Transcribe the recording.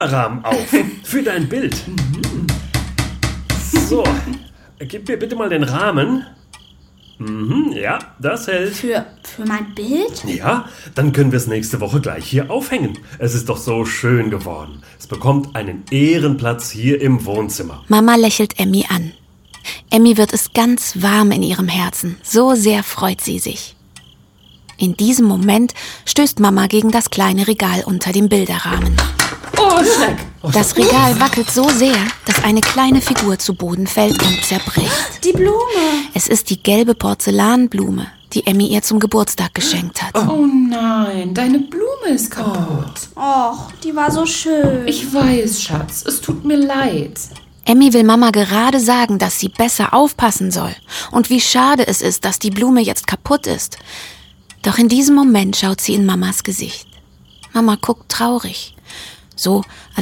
Rahmen auf für dein Bild. So, gib mir bitte mal den Rahmen. Ja, das hält. Für mein Bild? Ja, dann können wir es nächste Woche gleich hier aufhängen. Es ist doch so schön geworden. Es bekommt einen Ehrenplatz hier im Wohnzimmer. Mama lächelt Emmy an. Emmy wird es ganz warm in ihrem Herzen. So sehr freut sie sich. In diesem Moment stößt Mama gegen das kleine Regal unter dem Bilderrahmen. Oh, Schreck! Das Regal wackelt so sehr, dass eine kleine Figur zu Boden fällt und zerbricht. Die Blume! Es ist die gelbe Porzellanblume, die Emmy ihr zum Geburtstag geschenkt hat. Oh nein, deine Blume ist kaputt. Och, die war so schön. Ich weiß, Schatz, es tut mir leid. Emmy will Mama gerade sagen, dass sie besser aufpassen soll und wie schade es ist, dass die Blume jetzt kaputt ist. Doch in diesem Moment schaut sie in Mamas Gesicht. Mama guckt traurig, so als